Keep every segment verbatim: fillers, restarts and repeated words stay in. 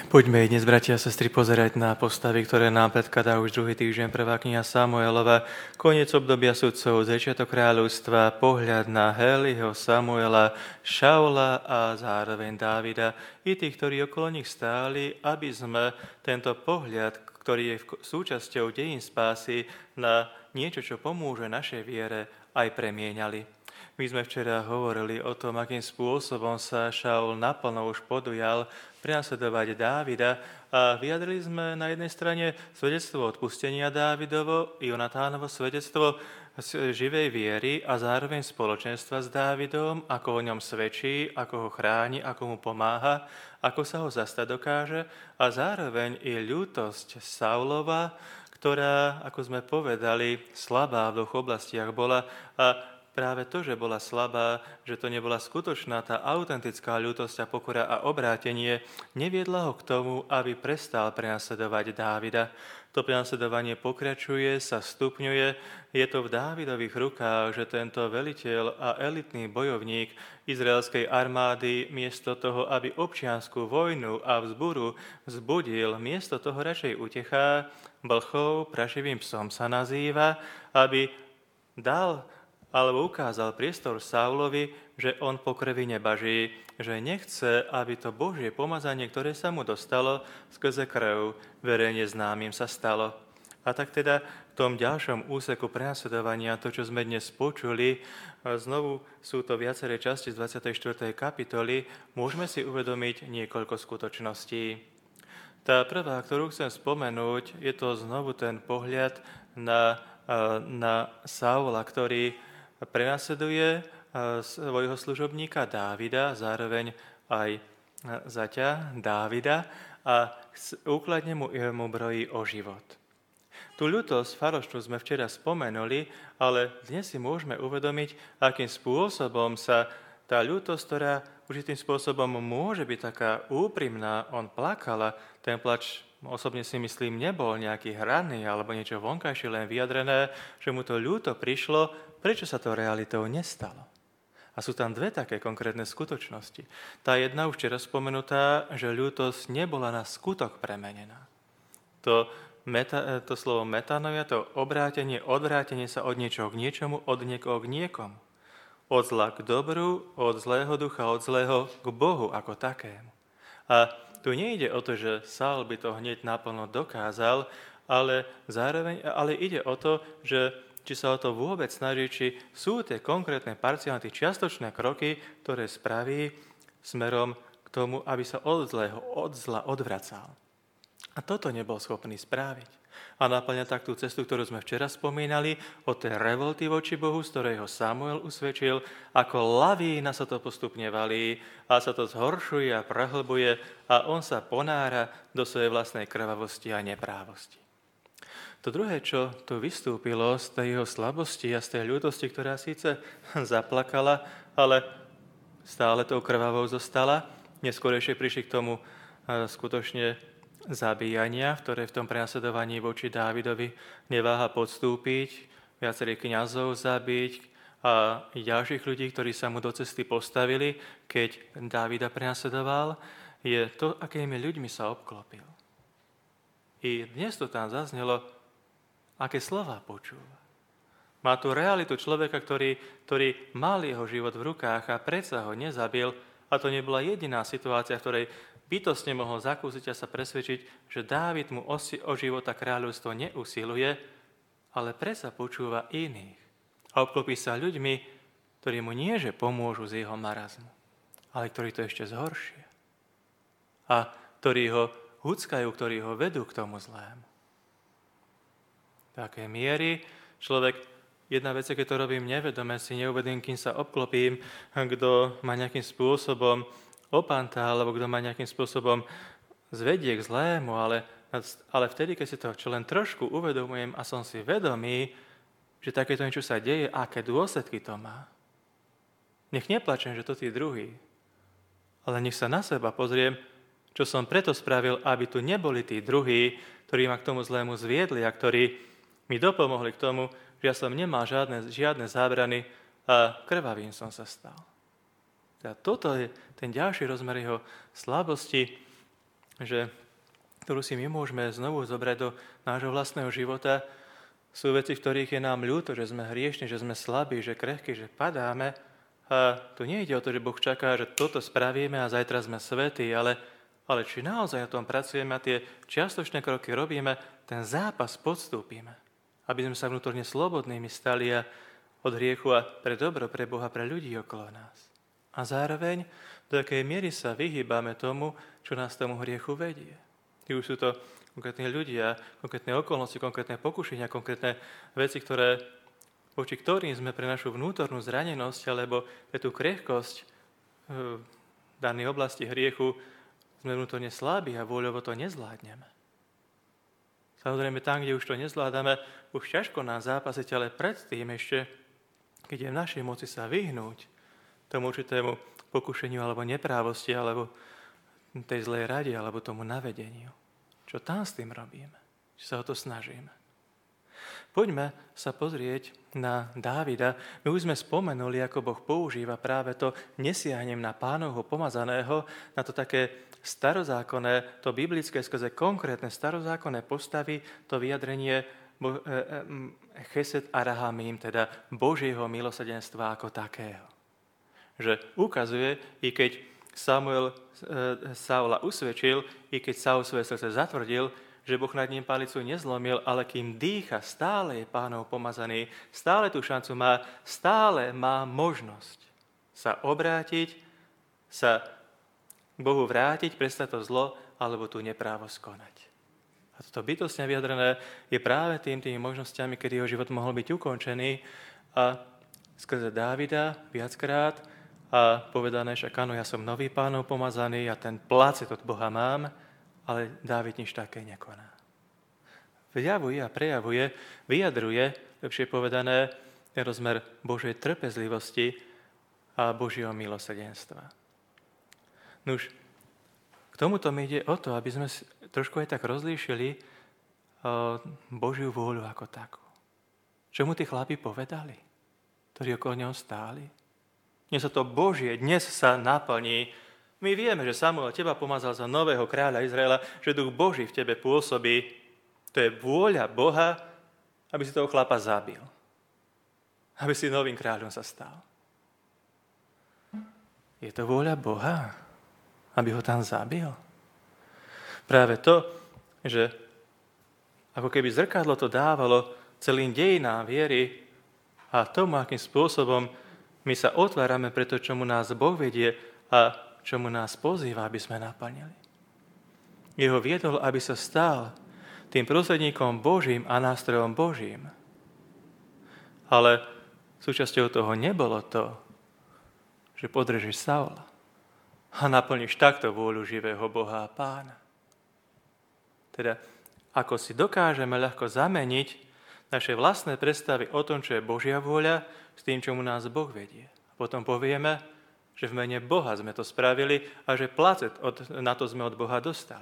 Poďme dnes, bratia a sestry, pozerať na postavy, ktoré nám predkladá už druhý týždeň prvá kniha Samuelova, koniec obdobia sudcov, začiatok kráľovstva, pohľad na Heliho, Samuela, Šaula a zároveň Dávida i tých, ktorí okolo nich stáli, aby sme tento pohľad, ktorý je súčasťou dejín spásy, na niečo, čo pomôže našej viere, aj premieňali. My sme včera hovorili o tom, akým spôsobom sa Šaul naplno už podujal prenasledovať Dávida a vyjadrili sme na jednej strane svedectvo odpustenia Dávidovo, Jonatánovo svedectvo živej viery a zároveň spoločenstva s Dávidom, ako o ňom svedčí, ako ho chráni, ako mu pomáha, ako sa ho zastať dokáže a zároveň i ľútosť Saulova, ktorá, ako sme povedali, slabá v dvoch oblastiach bola a práve to, že bola slabá, že to nebola skutočná tá autentická ľútosť a pokora a obrátenie, neviedla ho k tomu, aby prestal prenasledovať Dávida. To prenasledovanie pokračuje, sa stupňuje, je to v Dávidových rukách, že tento veliteľ a elitný bojovník izraelskej armády miesto toho, aby občiansku vojnu a vzburu vzbudil, miesto toho radšej utechá, blchou, prašivým psom sa nazýva, aby dal alebo ukázal priestor Saulovi, že on po krvi nebaží, že nechce, aby to Božie pomazanie, ktoré sa mu dostalo skrze krv, verejne známym sa stalo. A tak teda v tom ďalšom úseku prenasledovania, to, čo sme dnes počuli, znovu sú to viaceré časti z dvadsiatej štvrtej kapitoly, môžeme si uvedomiť niekoľko skutočností. Tá prvá, ktorú chcem spomenúť, je to znovu ten pohľad na, na Saula, ktorý prenasleduje svojho služobníka Dávida, zároveň aj zaťa Dávida a úkladne mu, mu brojí o život. Tú ľutosť falošnú sme včera spomenuli, ale dnes si môžeme uvedomiť, akým spôsobom sa tá ľutosť, ktorá určitým spôsobom môže byť taká úprimná, on plakala, ten plač osobne si myslím, nebol nejaký hraný alebo niečo vonkajšie len vyjadrené, že mu to ľúto prišlo, prečo sa to realitou nestalo. A sú tam dve také konkrétne skutočnosti. Tá jedna už včera spomenutá, že ľútosť nebola na skutok premenená. To, meta, to slovo metanoia, to obrátenie, odvrátenie sa od niečoho k niečomu, od niekoho k niekomu. Od zla k dobru, od zlého ducha, od zlého k Bohu ako takému. A tu nejde o to, že Saul by to hneď naplno dokázal, ale zároveň ale ide o to, že či sa o to vôbec snaží, či sú tie konkrétne parciálne, tie čiastočné kroky, ktoré spraví smerom k tomu, aby sa od zlého, od zla odvracal. A toto nebol schopný spraviť. A naplňa tak tú cestu, ktorú sme včera spomínali, od tej revolty voči Bohu, z ktorej ho Samuel usvedčil, ako lavína sa to postupne valí a sa to zhoršuje a prehlbuje a on sa ponára do svojej vlastnej krvavosti a neprávosti. To druhé, čo tu vystúpilo z tej jeho slabosti a z tej ľútosti, ktorá síce zaplakala, ale stále tou krvavou zostala, neskôr ešte prišli k tomu skutočne zabíjania, ktoré v tom prenasledovaní voči Dávidovi neváha podstúpiť, viacerých kňazov zabiť a i ďalších ľudí, ktorí sa mu do cesty postavili, keď Dávida prenasledoval, je to, akými ľuďmi sa obklopil. I dnes to tam zaznelo, aké slová počúva. Má tu realitu človeka, ktorý, ktorý mal jeho život v rukách a predsa ho nezabil, a to nebola jediná situácia, v ktorej bytostne mohol zakúsiť a sa presvedčiť, že Dávid mu o, o život a kráľovstvo neusiluje, ale predsa počúva iných. A obklopí sa ľuďmi, ktorí mu nie že pomôžu z jeho marazmu, ale ktorí to ešte zhoršia. A ktorí ho huckajú, ktorí ho vedú k tomu zlému. V takej miery človek, jedna vec, keď to robím nevedome, si neuvedím, kým sa obklopím, kto ma nejakým spôsobom opantá, alebo kto ma nejakým spôsobom zvedie k zlému, ale, ale vtedy, keď si to čo len trošku uvedomujem a som si vedomý, že takéto niečo sa deje, aké dôsledky to má. Nech neplačem, že to tí druhí, ale nech sa na seba pozriem, čo som preto spravil, aby tu neboli tí druhí, ktorí ma k tomu zlému zviedli a ktorí mi dopomohli k tomu, že ja som nemal žiadne, žiadne zábrany a krvavým som sa stal. A toto je ten ďalší rozmer jeho slabosti, že, ktorú si my môžeme znovu zobrať do nášho vlastného života, sú veci, v ktorých je nám ľúto, že sme hriešni, že sme slabí, že krehkí, že padáme. A tu nie ide o to, že Boh čaká, že toto spravíme a zajtra sme svätí, ale, ale či naozaj na tom pracujeme a tie čiastočné kroky robíme, ten zápas podstúpime, aby sme sa vnútorne slobodnými stali a od hriechu a pre dobro, pre Boha, pre ľudí okolo nás. A zároveň, do akej miery sa vyhýbame tomu, čo nás tomu hriechu vedie. Tí už sú to konkrétne ľudia, konkrétne okolnosti, konkrétne pokušenia, konkrétne veci, ktoré, voči ktorým sme pre našu vnútornú zranenosť alebo pre tú krehkosť v danej oblasti hriechu sme vnútorne slabí a vôľovo to nezvládneme. Samozrejme, tam, kde už to nezvládame, už ťažko nám zápasiť, ale predtým ešte, keď je v našej moci sa vyhnúť tomu určitému pokušeniu alebo neprávosti, alebo tej zlej rade, alebo tomu navedeniu. Čo tam s tým robíme? Či sa o to snažíme? Poďme sa pozrieť na Dávida. My už sme spomenuli, ako Boh používa práve to nesiahnem na Pánovho pomazaného, na to také starozákonné, to biblické skrze konkrétne starozákonné postavy, to vyjadrenie chesed a rahamím, teda Božieho milosrdenstva ako takého. Že ukazuje, i keď Samuel Saula usvedčil, i keď Saul svoje srdce zatvrdil, že Boh nad ním palicu nezlomil, ale kým dýcha, stále je Pánov pomazaný, stále tú šancu má, stále má možnosť sa obrátiť, sa k Bohu vrátiť, prestať to zlo, alebo tú neprávosť konať. A toto bytostne vyjadrené je práve tým, tými možnosťami, kedy jeho život mohol byť ukončený a skrze Dávida viackrát a povedané, však áno, ja som nový Pánov pomazaný a ten placet od Boha mám, ale Dávid nič také nekoná. Vyjavuje a prejavuje, vyjadruje, lepšie povedané, ten rozmer Božej trpezlivosti a Božieho milosrdenstva. Nuž, k tomuto mi ide o to, aby sme trošku aj tak rozlíšili Božiu vôľu ako takú. Čo mu tí chlapi povedali, ktorí okolo neho stáli? Dnes sa to Božie, dnes sa naplní. My vieme, že Samuel teba pomazal za nového kráľa Izraela, že duch Boží v tebe pôsobí. To je vôľa Boha, aby si toho chlapa zabil. Aby si novým kráľom sa stal. Je to vôľa Boha, aby ho tam zabil? Práve to, že ako keby zrkadlo to dávalo celým dejinám viery a tomu, akým spôsobom my sa otvárame pre to, čomu nás Boh vedie a čomu nás pozýva, aby sme naplnili. Jeho viedol, aby sa stal tým prostredníkom Božím a nástrojom Božím. Ale súčasťou toho nebolo to, že podržíš Saula a naplníš takto vôľu živého Boha a Pána. Teda, ako si dokážeme ľahko zameniť naše vlastné predstavy o tom, čo je Božia vôľa, s tým, čomu nás Boh vedie. A potom povieme, že v mene Boha sme to spravili a že placet od, na to sme od Boha dostali.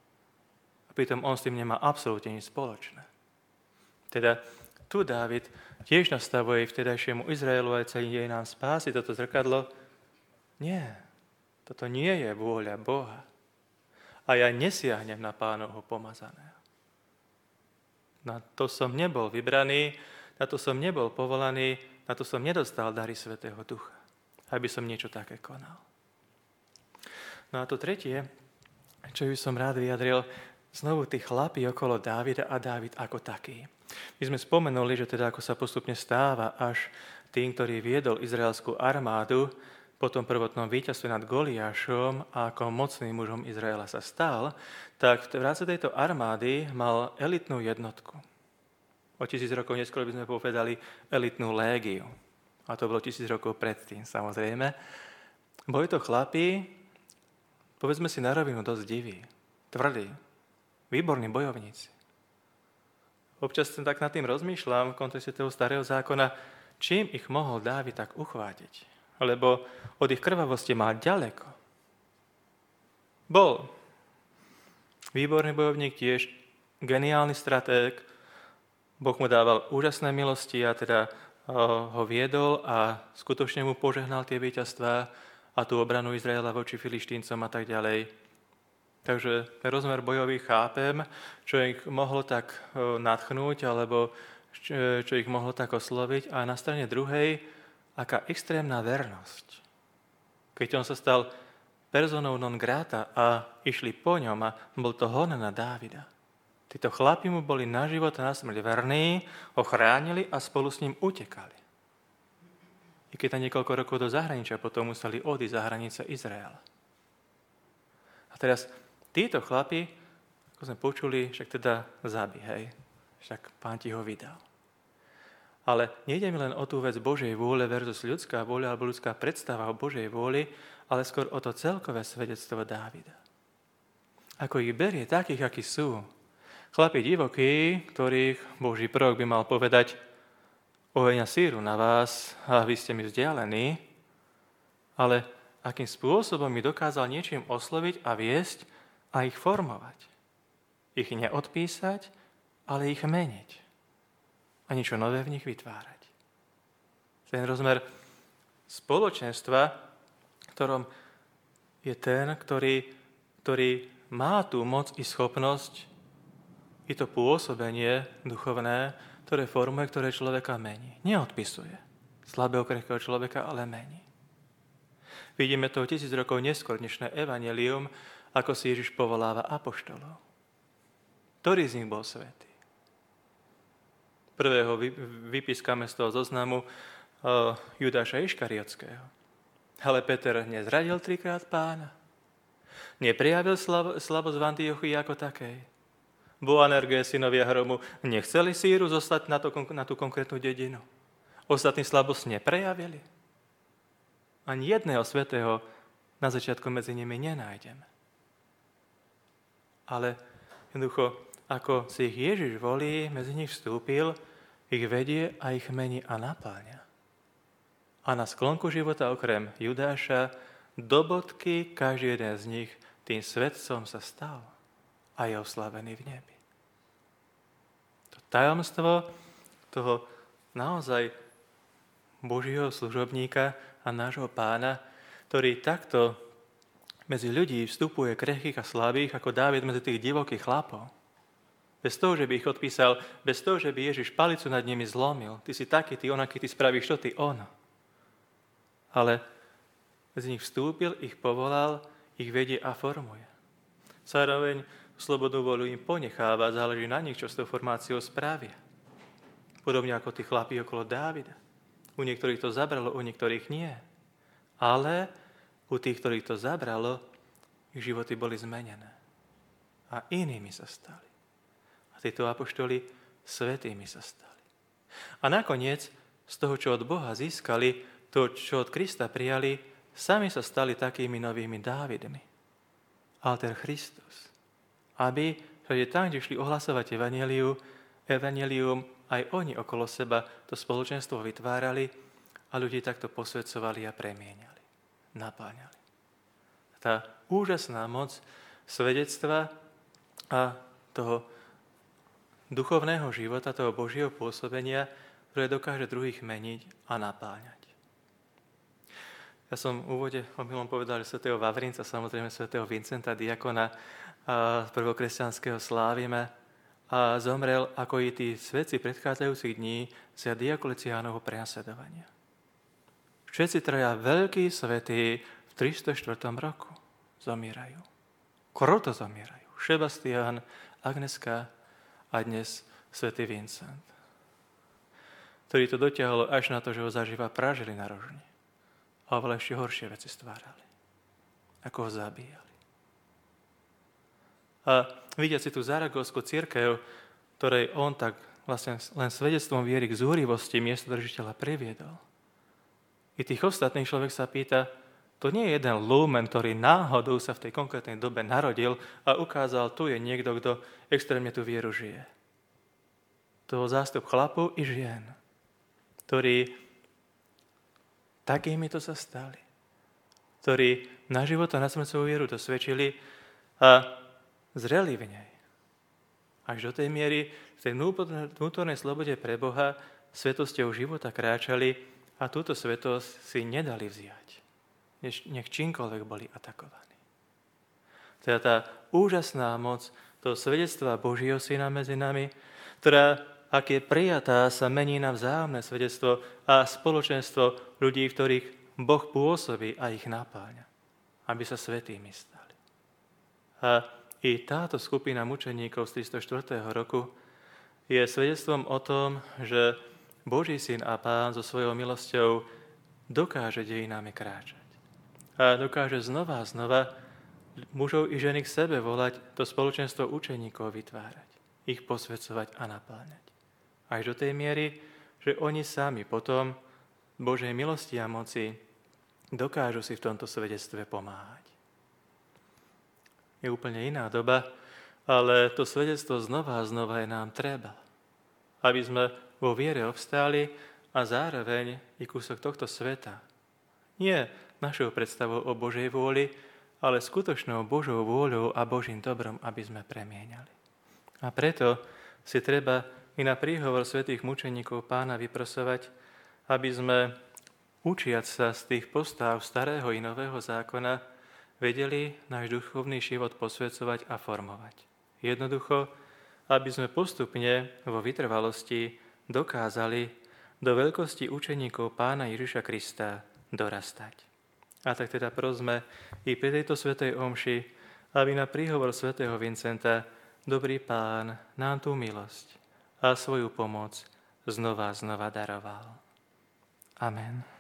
A pritom on s tým nemá absolútne nič spoločné. Teda tu Dávid tiež nastavuje vtedajšiemu Izraelu aj celý dejinám spásy toto zrkadlo. Nie, toto nie je vôľa Boha. A ja nesiahnem na Pánovho pomazaného. Na to som nebol vybraný, na to som nebol povolaný, na to som nedostal dary Svätého Ducha, aby som niečo také konal. No a to tretie, čo by som rád vyjadril, znovu tí chlapi okolo Dávida a Dávid ako taký. My sme spomenuli, že teda ako sa postupne stáva až tým, ktorý viedol izraelskú armádu, po tom prvotnom víťazstve nad Goliášom a ako mocným mužom Izraela sa stal, tak v rámci tejto armády mal elitnú jednotku. O tisíc rokov neskôr by sme povedali elitnú légiu. A to bolo tisíc rokov predtým, samozrejme. Boli to chlapi, povedzme si na rovinu, dosť diví, tvrdí, výborní bojovníci. Občas tak nad tým rozmýšľam v kontexte toho starého zákona, čím ich mohol Dávid tak uchvátiť. Lebo od ich krvavosti mal ďaleko. Bol výborný bojovník, tiež geniálny stratég. Boh mu dával úžasné milosti a teda ho viedol a skutočne mu požehnal tie víťazstvá a tú obranu Izraela voči Filištíncom a tak ďalej. Takže rozmer bojový chápem, čo ich mohlo tak nadchnúť, alebo čo ich mohlo tak osloviť. A na strane druhej, aká extrémna vernosť. Keď on sa stal personou non grata a išli po ňom a bol to hon na Dávida. Títo chlapi mu boli na život a na smrť verní, ho chránili a spolu s ním utekali. I keď na niekoľko rokov do zahraničia potom museli odísť za hranice Izraela. A teraz títo chlapi, ako sme počuli, však teda zabí, hej. Však Pán ti ho vydal. Ale nejde mi len o tú vec Božej vôle versus ľudská vôľa alebo ľudská predstava o Božej vôli, ale skôr o to celkové svedectvo Dávida. Ako ich berie takých, akí sú. Chlapi divokí, ktorých Boží prorok by mal povedať: oheň a síru na vás a vy ste mi vzdialení, ale akým spôsobom mi dokázal niečím osloviť a viesť a ich formovať. Ich neodpísať, ale ich meniť. A niečo nové v nich vytvárať. Ten rozmer spoločenstva, ktorom je ten, ktorý, ktorý má tú moc i schopnosť, i to pôsobenie duchovné, ktoré formuje, ktoré človeka mení. Neodpisuje slabého, krehkého človeka, ale mení. Vidíme to tisíc rokov neskôr dnešné evanjelium, ako si Ježiš povoláva apoštolov. Ktorý z nich bol svätý? Prvého vypískame z toho zoznamu Judáša Iškariotského. Ale Peter nezradil trikrát Pána. Neprijavil slabosť v Antiochii ako takej. Boanerges, synovia Hromu, nechceli síru zostať na, to, na tú konkrétnu dedinu. Ostatní slabosť neprejavili. Ani jedného svätého na začiatku medzi nimi nenájdeme. Ale jednoducho, ako si ich Ježiš volí, medzi nich vstúpil, ich vedie a ich mení a napáľa. A na sklonku života okrem Judáša do bodky každý jeden z nich tým svedcom sa stal a je oslavený v nebi. To tajomstvo toho naozaj Božieho služobníka a nášho Pána, ktorý takto medzi ľudí vstupuje krehkých a slabých, ako Dávid medzi tých divokých chlapov. Bez toho, že by ich odpísal, bez toho, že by Ježiš palicu nad nimi zlomil. Ty si taký, ty onaký, ty spravíš to, ty ono. Ale medzi nich vstúpil, ich povolal, ich vedie a formuje. Zároveň slobodnú voľu im ponecháva, záleží na nich, čo s tou formáciou spravia. Podobne ako tí chlapí okolo Dávida. U niektorých to zabralo, u niektorých nie. Ale u tých, ktorých to zabralo, ich životy boli zmenené. A inými sa stali. A títo apoštoli svätými sa stali. A nakoniec, z toho, čo od Boha získali, to, čo od Krista prijali, sami sa stali takými novými Dávidmi. Alter Christus. Aby, že tam, kde šli ohlasovať evanjeliu, evanjelium, aj oni okolo seba to spoločenstvo vytvárali a ľudí takto posvedcovali a premieniali, napáňali. Tá úžasná moc svedectva a toho duchovného života, toho Božieho pôsobenia, ktoré dokáže druhých meniť a napáňať. Ja som v úvode omylom povedal, že svätého Vavrinca, samozrejme svätého Vincenta, diakona prvokresťanského slávime, a zomrel ako i tí svätci predchádzajúcich dní za Diokleciánovho prenasledovania. Všetci traja veľkí svätí v tristoštvrtom roku zomierajú. Kruto zomierajú. Šebastián, Agneska a dnes svätý Vincent, ktorý to dotiahol až na to, že ho zaživa prážili na rožni. A oveľa ešte horšie veci stvárali. Ako ho zabíjali. A vidia si tú Zaragoskú cirkev, ktorej on tak vlastne len svedectvom viery k zúrivosti miestodržiteľa priviedol. I tých ostatných človek sa pýta, to nie je jeden lumen, ktorý náhodou sa v tej konkrétnej dobe narodil a ukázal, tu je niekto, kto extrémne tú vieru žije. To bol zástup chlapov i žien, ktorí takými to sa stali, ktorí na život a na smrťovú vieru to svedčili a zreli v nej. Až do tej miery v tej vnútornej slobode pre Boha svetosťou života kráčali a túto svetosť si nedali vziať. Nech čímkoľvek boli atakovaní. Teda tá úžasná moc toho svedectva Božieho Syna medzi nami, ktorá, ak je prijatá, sa mení na vzájomné svedectvo a spoločenstvo ľudí, v ktorých Boh pôsobí a ich napáňa, aby sa svätými stali. A i táto skupina mučeníkov z tristoštvrtého roku je svedectvom o tom, že Boží Syn a Pán so svojou milosťou dokáže dejinami kráčať. A dokáže znova a znova mužov i ženy k sebe volať, to spoločenstvo učeníkov vytvárať, ich posväcovať a napáňať. Až do tej miery, že oni sami potom Božej milosti a moci dokážu si v tomto svedectve pomáhať. Je úplne iná doba, ale to svedectvo znova a znova je nám treba, aby sme vo viere obstáli a zároveň i kúsok tohto sveta. Nie našou predstavou o Božej vôli, ale skutočnou Božou vôľou a Božím dobrom, aby sme premieňali. A preto si treba i na príhovor svätých mučeníkov Pána vyprosovať, aby sme, učiac sa z tých postáv starého i nového zákona, vedeli náš duchovný život posväcovať a formovať. Jednoducho, aby sme postupne vo vytrvalosti dokázali do veľkosti učeníkov Pána Ježiša Krista dorastať. A tak teda prosme i pri tejto svätej omši, aby na príhovor svätého Vincenta dobrý Pán nám tú milosť a svoju pomoc znova a znova daroval. Amen.